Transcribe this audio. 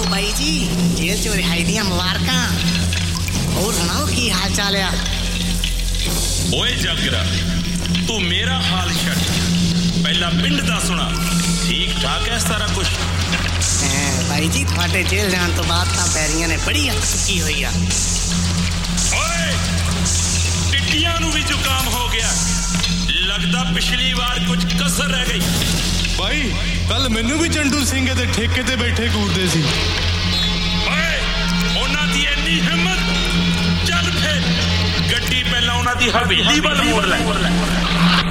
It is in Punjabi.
ਬਾਈ ਜੀ ਜੇਲ੍ਹ ਚੋਂ ਰਿਹਾਈ ਦੀਆਂ ਮੁਬਾਰਕਾਂ। ਹੋਰ ਸੁਣਾਓ ਕੀ ਹਾਲ ਚਾਲ ਆ? ਓਏ ਜਾਗਰਾ, ਤੂੰ ਮੇਰਾ ਹਾਲ ਛੱਡ, ਪਹਿਲਾਂ ਪਿੰਡ ਦਾ ਸੁਣਾ। ਠੀਕ ਠਾਕ ਹੈ ਸਾਰਾ ਕੁਛ? ਬਾਈ ਜੀ ਤੁਹਾਡੇ ਜੇਲ੍ਹ ਜਾਣ ਤੋਂ ਬਾਅਦ ਤਾਂ ਪੈਰੀਆਂ ਨੇ ਬੜੀ ਅੱਤ ਚੁੱਕੀ ਹੋਈ ਆ। ਓਏ ਟਿੱਡੀਆਂ ਨੂੰ ਵੀ ਜ਼ੁਕਾਮ ਹੋ ਗਿਆ, ਲੱਗਦਾ ਪਿਛਲੀ ਵਾਰ ਕੁਝ ਕਸਰ ਰਹਿ ਗਈ। ਬਾਈ ਕੱਲ ਮੈਨੂੰ ਵੀ ਚੰਡੂ ਸਿੰਘ ਦੇ ਠੇਕੇ ਤੇ ਬੈਠੇ ਘੂਰਦੇ ਸੀ। ਓਏ ਉਹਨਾਂ ਦੀ ਇੰਨੀ ਹਿੰਮਤ, ਚੱਲ ਫੇਰ ਗੱਡੀ ਪਹਿਲਾਂ ਉਹਨਾਂ ਦੀ ਹਵੇਲੀ ਵੱਲ ਮੋੜ ਲੈ।